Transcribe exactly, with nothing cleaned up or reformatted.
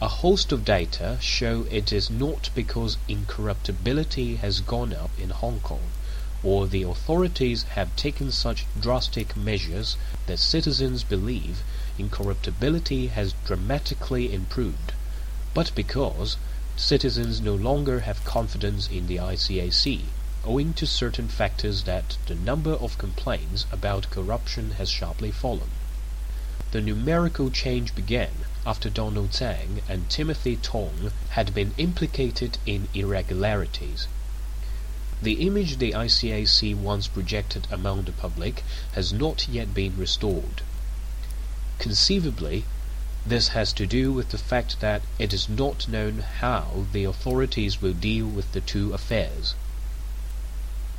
A host of data show it is not because incorruptibility has gone up in Hong Kong, or the authorities have taken such drastic measures that citizens believe incorruptibility has dramatically improved, but because citizens no longer have confidence in the I C A C, owing to certain factors that the number of complaints about corruption has sharply fallen. The numerical change began after Donald Tsang and Timothy Tong had been implicated in irregularities. The image the I C A C once projected among the public has not yet been restored. Conceivably, this has to do with the fact that it is not known how the authorities will deal with the two affairs.